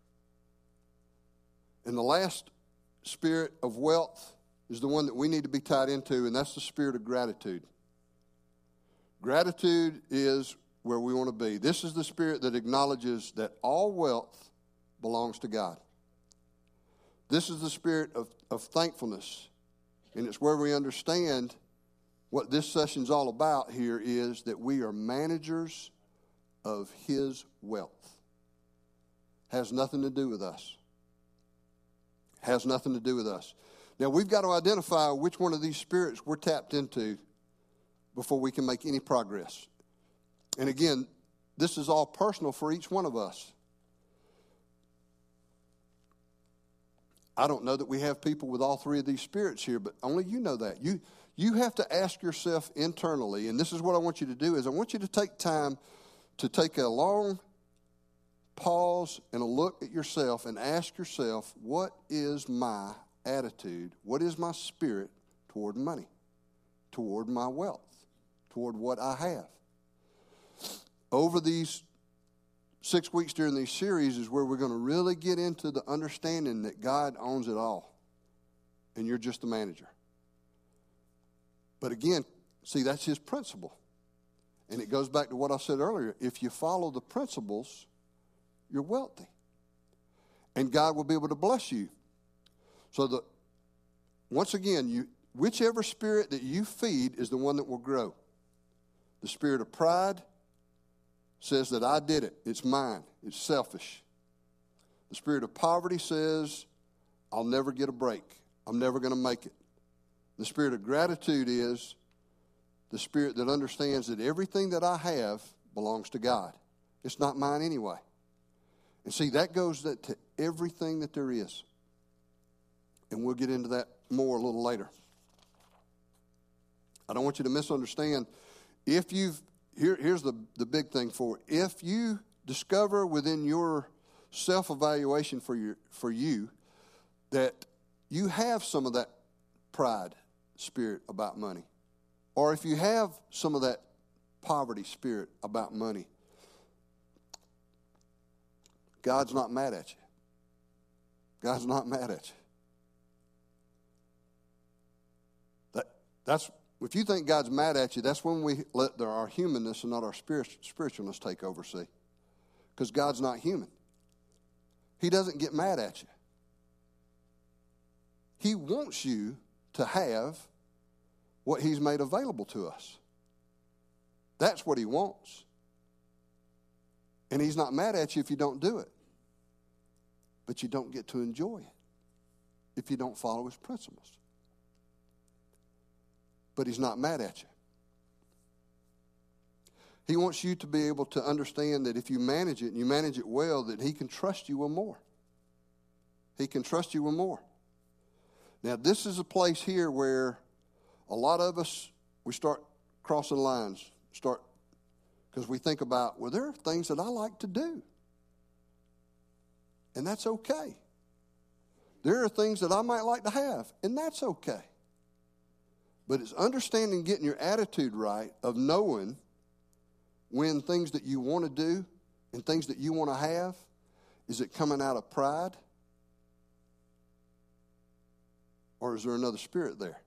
And the last spirit of wealth is the one that we need to be tied into, and that's the spirit of gratitude. Gratitude is where we want to be. This is the spirit that acknowledges that all wealth belongs to God. This is the spirit of, of thankfulness, and it's where we understand what this session's all about here is that we are managers of His wealth. Has nothing to do with us. Has nothing to do with us. Now, we've got to identify which one of these spirits we're tapped into before we can make any progress. And again, this is all personal for each one of us. I don't know that we have people with all three of these spirits here, but only you know that. You, you have to ask yourself internally, and this is what I want you to do, is I want you to take time to take a long pause and a look at yourself and ask yourself, what is my attitude? What is my spirit toward money, toward my wealth, toward what I have? Over these six weeks during these series is where we're going to really get into the understanding that God owns it all, and you're just the manager. But again, see, that's His principle. And it goes back to what I said earlier. If you follow the principles, you're wealthy. And God will be able to bless you. So the once again, you whichever spirit that you feed is the one that will grow. The spirit of pride says that I did it. It's mine. It's selfish. The spirit of poverty says I'll never get a break. I'm never going to make it. The spirit of gratitude is the spirit that understands that everything that I have belongs to God. It's not mine anyway. And see, that goes to everything that there is. And we'll get into that more a little later. I don't want you to misunderstand. If you've, here, here's the, the big thing for it. If you discover within your self-evaluation for your for you that you have some of that pride spirit about money, or if you have some of that poverty spirit about money, God's not mad at you. God's not mad at you. That, that's, if you think God's mad at you, that's when we let the, our humanness and not our spirit, spiritualness take over, see? Because God's not human. He doesn't get mad at you. He wants you to have what He's made available to us. That's what He wants. And He's not mad at you if you don't do it. But you don't get to enjoy it if you don't follow His principles. But He's not mad at you. He wants you to be able to understand that if you manage it and you manage it well, that He can trust you with more. He can trust you with more. Now, this is a place here where a lot of us, we start crossing lines, start, because we think about, well, there are things that I like to do. And that's okay. There are things that I might like to have, and that's okay. But it's understanding, getting your attitude right of knowing when things that you want to do and things that you want to have, is it coming out of pride? Or is there another spirit there?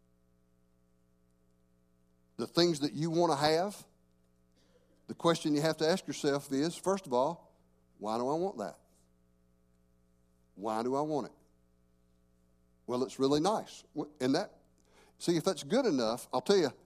The things that you want to have, the question you have to ask yourself is, first of all, why do I want that? Why do I want it? Well, it's really nice. And that, see, if that's good enough, I'll tell you,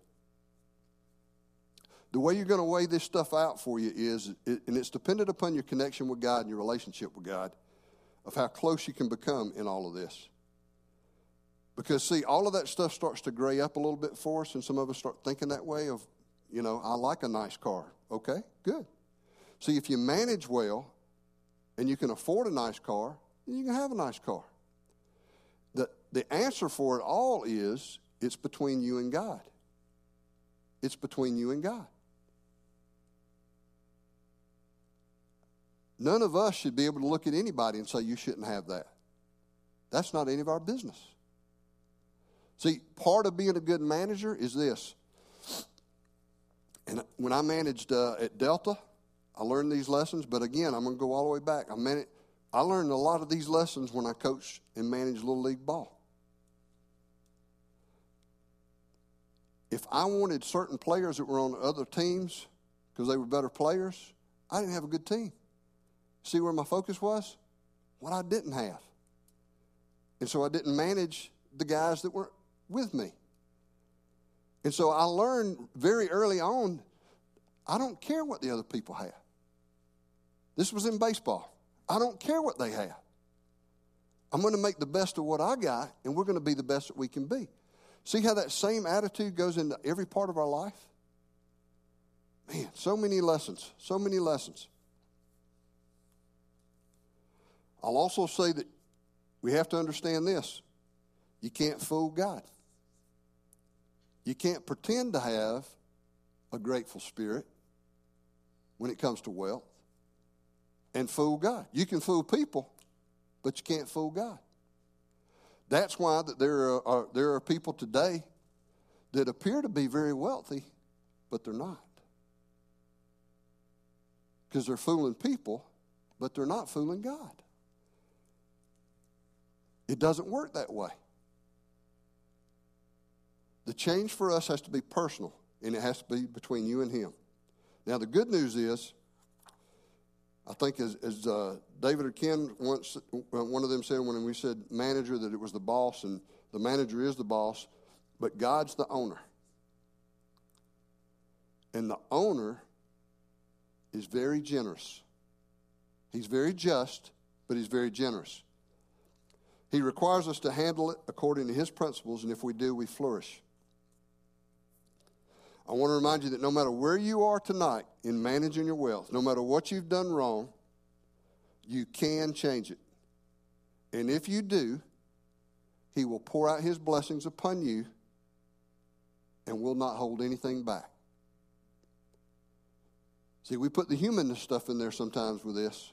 the way you're going to weigh this stuff out for you is, and it's dependent upon your connection with God and your relationship with God, of how close you can become in all of this. Because, see, all of that stuff starts to gray up a little bit for us, and some of us start thinking that way of, you know, I like a nice car. Okay, good. See, if you manage well and you can afford a nice car, then you can have a nice car. The, the answer for it all is, It's between you and God. It's between you and God. None of us should be able to look at anybody and say, you shouldn't have that. That's not any of our business. See, part of being a good manager is this. And when I managed uh, at Delta, I learned these lessons. But again, I'm going to go all the way back. I, man- I learned a lot of these lessons when I coached and managed Little League ball. If I wanted certain players that were on other teams because they were better players, I didn't have a good team. See where my focus was? What I didn't have. And so I didn't manage the guys that were with me. And so I learned very early on, I don't care what the other people have. This was in baseball. I don't care what they have. I'm going to make the best of what I got, and we're going to be the best that we can be. See how that same attitude goes into every part of our life? Man, so many lessons, so many lessons. I'll also say that we have to understand this. You can't fool God. You can't pretend to have a grateful spirit when it comes to wealth and fool God. You can fool people, but you can't fool God. That's why that there are, are there are people today that appear to be very wealthy, but they're not. Because they're fooling people, but they're not fooling God. It doesn't work that way. The change for us has to be personal, and it has to be between you and him. Now, the good news is, I think as, as uh, David or Ken once, one of them said when we said manager, that it was the boss, and the manager is the boss, but God's the owner. And the owner is very generous. He's very just, but he's very generous. He requires us to handle it according to his principles, and if we do, we flourish. I want to remind you that no matter where you are tonight in managing your wealth, no matter what you've done wrong, you can change it. And if you do, he will pour out his blessings upon you and will not hold anything back. See, we put the human stuff in there sometimes with this.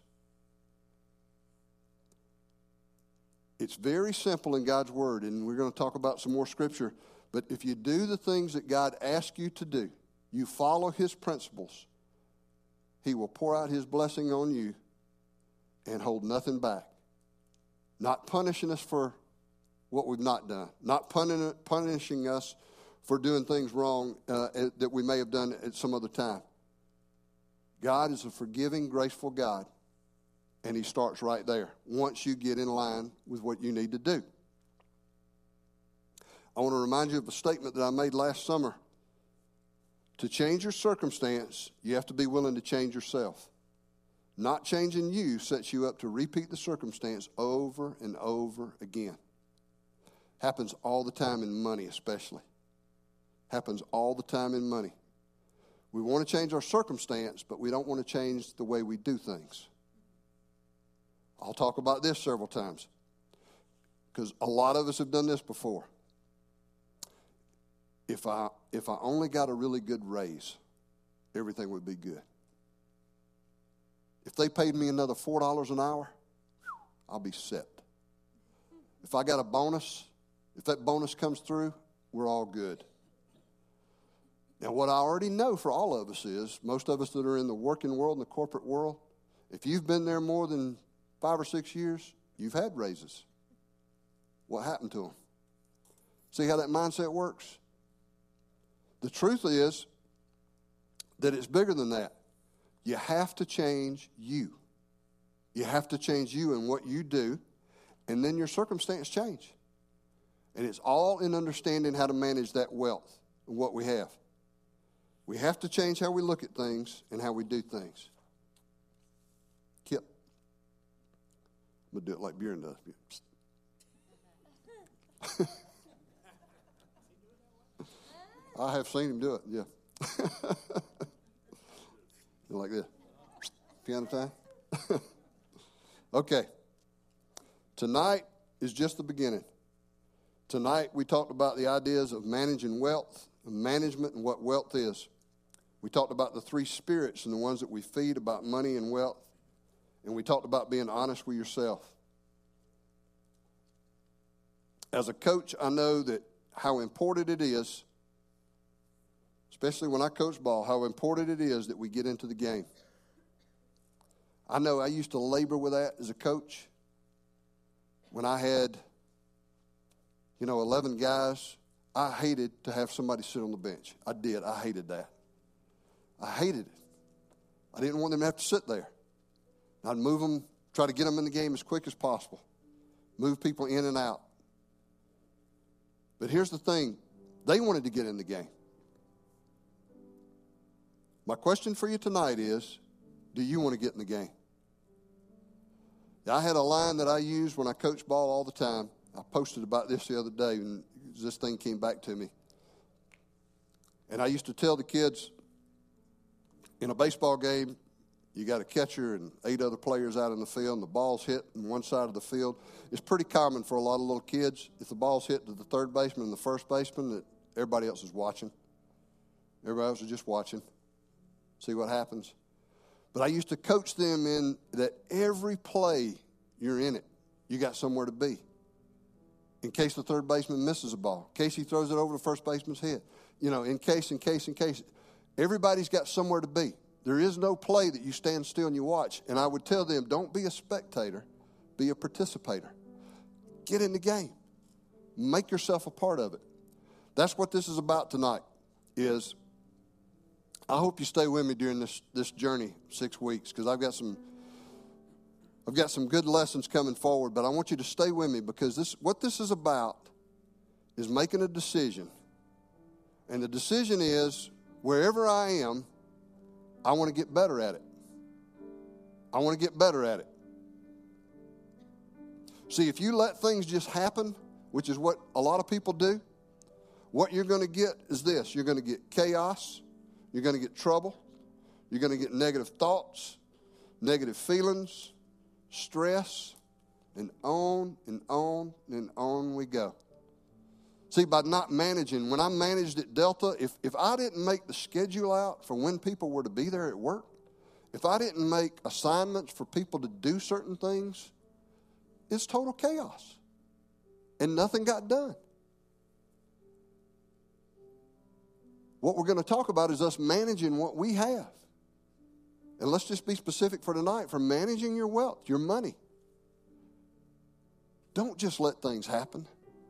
It's very simple in God's word, and we're going to talk about some more scripture. But if you do the things that God asks you to do, you follow his principles, he will pour out his blessing on you and hold nothing back. Not punishing us for what we've not done. Not punishing us for doing things wrong uh, that we may have done at some other time. God is a forgiving, graceful God. And he starts right there once you get in line with what you need to do. I want to remind you of a statement that I made last summer. To change your circumstance, you have to be willing to change yourself. Not changing you sets you up to repeat the circumstance over and over again. Happens all the time in money especially. Happens all the time in money. We want to change our circumstance, but we don't want to change the way we do things. I'll talk about this several times because a lot of us have done this before. If I if I only got a really good raise, everything would be good. If they paid me another four dollars an hour, I'll be set. If I got a bonus, if that bonus comes through, we're all good. Now, what I already know for all of us is, most of us that are in the working world and the corporate world, if you've been there more than five or six years, you've had raises. What happened to them? See how that mindset works? The truth is that it's bigger than that. You have to change you. You have to change you and what you do, and then your circumstance change. And it's all in understanding how to manage that wealth and what we have. We have to change how we look at things and how we do things. Kip. I'm going to do it like Bjorn does. I have seen him do it, yeah. Like this. Piano time? Okay. Tonight is just the beginning. Tonight we talked about the ideas of managing wealth, of management and what wealth is. We talked about the three spirits and the ones that we feed about money and wealth. And we talked about being honest with yourself. As a coach, I know that how important it is, especially when I coach ball, how important it is that we get into the game. I know I used to labor with that as a coach. When I had, you know, eleven guys, I hated to have somebody sit on the bench. I did. I hated that. I hated it. I didn't want them to have to sit there. I'd move them, try to get them in the game as quick as possible. Move people in and out. But here's the thing. They wanted to get in the game. My question for you tonight is, do you want to get in the game? I had a line that I used when I coached ball all the time. I posted about this the other day, and this thing came back to me. And I used to tell the kids, in a baseball game, you got a catcher and eight other players out in the field, and the ball's hit on one side of the field. It's pretty common for a lot of little kids, if the ball's hit to the third baseman and the first baseman, that everybody else is watching. Everybody else is just watching. See what happens. But I used to coach them in that every play you're in it, you got somewhere to be. In case the third baseman misses a ball, in case he throws it over the first baseman's head. You know, in case, in case, in case. Everybody's got somewhere to be. There is no play that you stand still and you watch. And I would tell them, don't be a spectator, be a participator. Get in the game. Make yourself a part of it. That's what this is about tonight, is I hope you stay with me during this, this journey, six weeks, because I've got some I've got some good lessons coming forward, but I want you to stay with me, because this what this is about is making a decision. And the decision is, wherever I am, I want to get better at it. I want to get better at it. See, if you let things just happen, which is what a lot of people do, what you're going to get is this. You're going to get chaos. You're going to get trouble. You're going to get negative thoughts, negative feelings, stress, and on and on and on we go. See, by not managing, when I managed at Delta, if, if I didn't make the schedule out for when people were to be there at work, if I didn't make assignments for people to do certain things, it's total chaos. And nothing got done. What we're going to talk about is us managing what we have. And let's just be specific for tonight, for managing your wealth, your money. Don't just let things happen.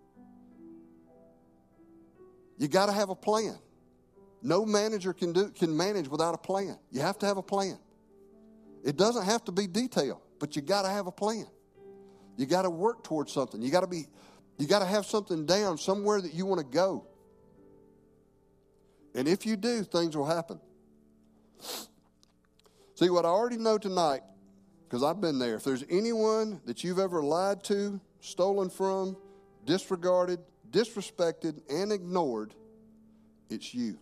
You got to have a plan. No manager can do can manage without a plan. You have to have a plan. It doesn't have to be detailed, but you got to have a plan. You got to work towards something. You got to be you got to have something down somewhere that you want to go. And if you do, things will happen. See, what I already know tonight, because I've been there, if there's anyone that you've ever lied to, stolen from, disregarded, disrespected, and ignored, it's you.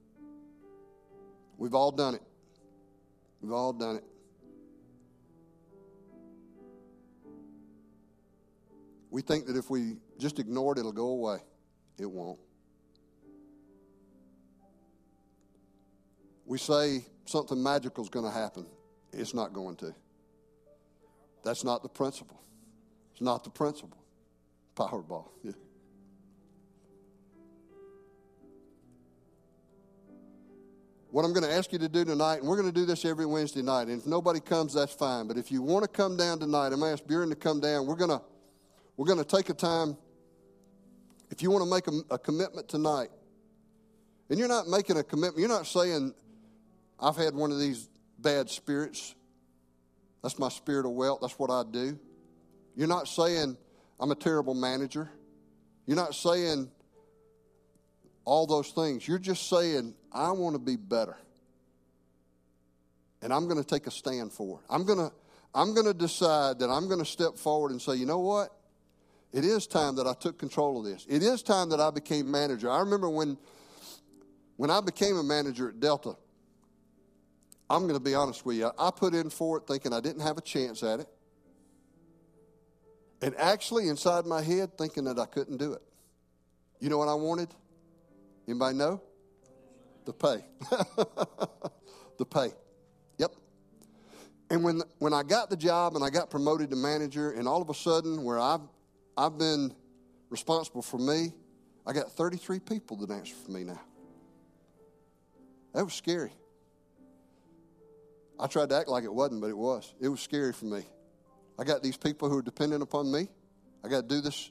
We've all done it. We've all done it. We think that if we just ignore it, it'll go away. It won't. We say something magical is going to happen. It's not going to. That's not the principle. It's not the principle. Powerball. Yeah. What I'm going to ask you to do tonight, and we're going to do this every Wednesday night, and if nobody comes, that's fine. But if you want to come down tonight, I'm going to ask Buren to come down. We're going to we're going to take a time. If you want to make a, a commitment tonight, and you're not making a commitment, you're not saying, I've had one of these bad spirits. That's my spirit of wealth. That's what I do. You're not saying I'm a terrible manager. You're not saying all those things. You're just saying, I want to be better. And I'm going to take a stand for it. I'm going to, I'm going to decide that I'm going to step forward and say, you know what? It is time that I took control of this. It is time that I became manager. I remember when, when I became a manager at Delta, I'm going to be honest with you. I put in for it thinking I didn't have a chance at it. And actually inside my head thinking that I couldn't do it. You know what I wanted? Anybody know? The pay. The pay. Yep. And when when I got the job and I got promoted to manager, and all of a sudden where I've, I've been responsible for me, I got thirty-three people that answer for me now. That was scary. I tried to act like it wasn't, but it was. It was scary for me. I got these people who are dependent upon me. I got to do this.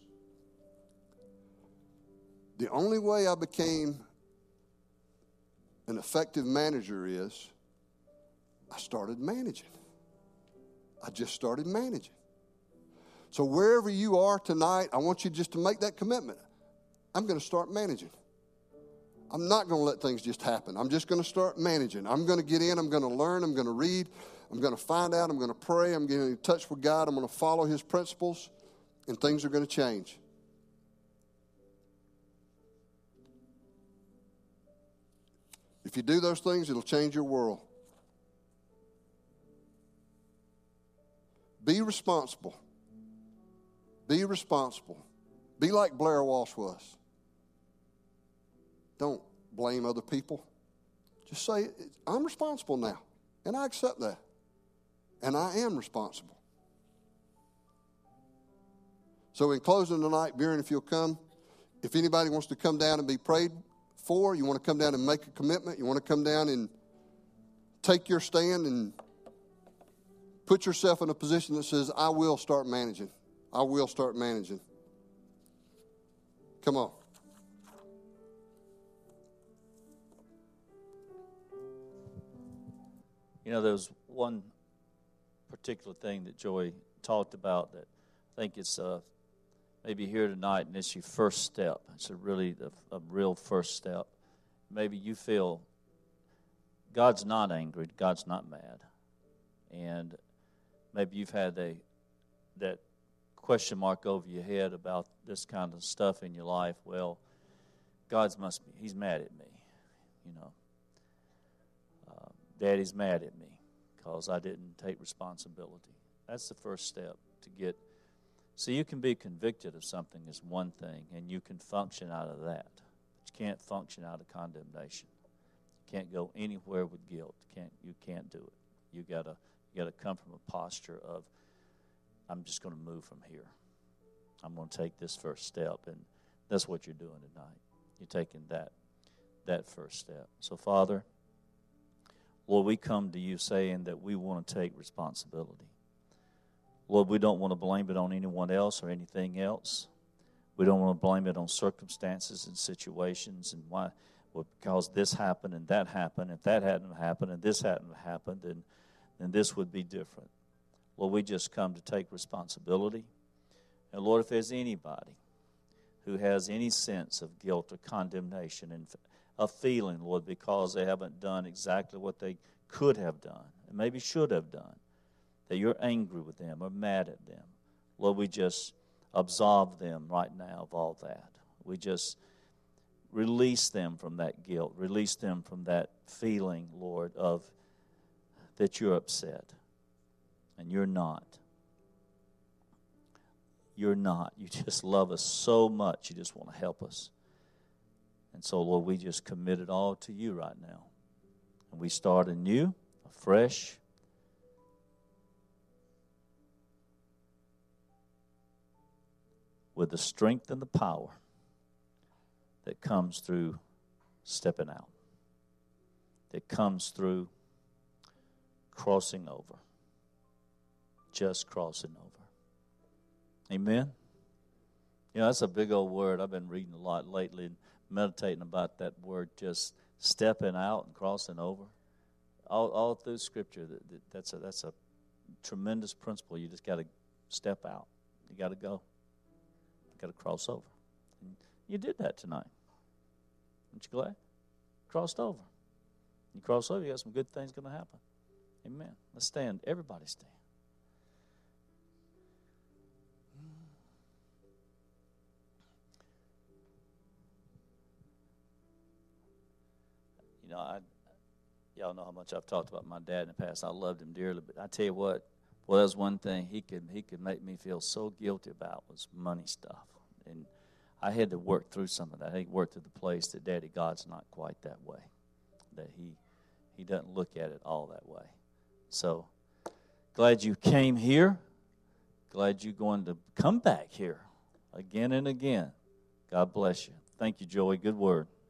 The only way I became an effective manager is I started managing. I just started managing. So wherever you are tonight, I want you just to make that commitment. I'm going to start managing. I'm not going to let things just happen. I'm just going to start managing. I'm going to get in. I'm going to learn. I'm going to read. I'm going to find out. I'm going to pray. I'm getting in touch with God. I'm going to follow His principles, and things are going to change. If you do those things, it'll change your world. Be responsible. Be responsible. Be like Blair Walsh was. Don't blame other people. Just say, I'm responsible now, and I accept that. And I am responsible. So in closing tonight, Buren, if you'll come, if anybody wants to come down and be prayed for, you want to come down and make a commitment, you want to come down and take your stand and put yourself in a position that says, I will start managing. I will start managing. Come on. You know, there's one particular thing that Joy talked about that I think it's uh, maybe here tonight, and it's your first step. It's a really a, a real first step. Maybe you feel God's not angry, God's not mad, and maybe you've had a that question mark over your head about this kind of stuff in your life. Well, God's must be, He's mad at me, you know. Uh, Daddy's mad at me because I didn't take responsibility. That's the first step to get. So you can be convicted of something is one thing, and you can function out of that. But you can't function out of condemnation. You can't go anywhere with guilt. You can't you can't do it. You gotta you gotta come from a posture of, I'm just going to move from here. I'm going to take this first step, and that's what you're doing tonight. You're taking that that first step. So, Father, Lord, we come to you saying that we want to take responsibility. Lord, we don't want to blame it on anyone else or anything else. We don't want to blame it on circumstances and situations and why, well, because this happened and that happened. If that hadn't happened and this hadn't happened, then, then this would be different. Lord, we just come to take responsibility. And Lord, if there's anybody who has any sense of guilt or condemnation and a feeling, Lord, because they haven't done exactly what they could have done and maybe should have done, that you're angry with them or mad at them, Lord, we just absolve them right now of all that. We just release them from that guilt, release them from that feeling, Lord, of that you're upset. And you're not. You're not. You just love us so much. You just want to help us. And so, Lord, we just commit it all to you right now. And we start anew, afresh. With the strength and the power that comes through stepping out. That comes through crossing over. Just crossing over. Amen? You know, that's a big old word. I've been reading a lot lately and meditating about that word, just stepping out and crossing over. All, all through Scripture, that, that, that's, a, that's a tremendous principle. You just got to step out. You got to go. You got to cross over. And you did that tonight. Aren't you glad? Crossed over. You cross over, you got some good things going to happen. Amen. Let's stand. Everybody stand. You know, I, y'all know how much I've talked about my dad in the past. I loved him dearly, but I tell you what, well, that's one thing he could he could make me feel so guilty about was money stuff. And I had to work through some of that. I had to work through the place that Daddy God's not quite that way, that he he doesn't look at it all that way. So glad you came here. Glad you're going to come back here again and again. God bless you. Thank you, Joey. Good word.